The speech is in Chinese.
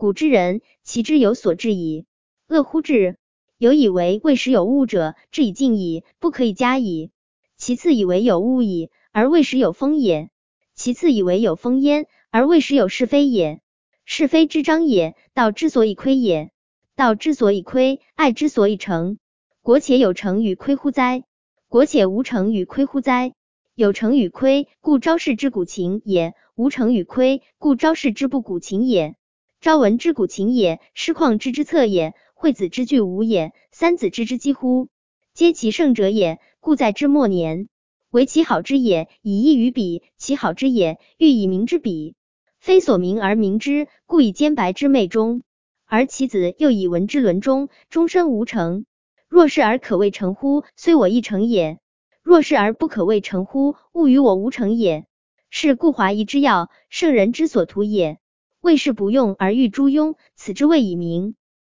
古之人，其知有所至矣。恶乎至！有以为未时有物者，至以尽矣，不可以加矣。其次以为有物矣，而未时有风也。其次以为有风焉，而未时有是非也。是非之章也，道之所以亏也。道之所以亏，爱之所以成。国且有成与亏乎哉？国且无成与亏乎哉？有成与亏，故昭示之古情也；无成与亏，故昭示之不古情也。朝闻之古情也，师旷之之策也，惠子之具无也，三子之之几乎，皆其圣者也，故在之末年。为其好之也，以异于彼；其好之也，欲以明之彼。非所明而明之，故以兼白之昧中。而其子又以文之伦中，终身无成。若是而可谓成乎？虽我亦成也。若是而不可谓成乎？勿与我无成也。是故华夷之要，圣人之所图也。为是不用而欲诸庸，此之谓以明。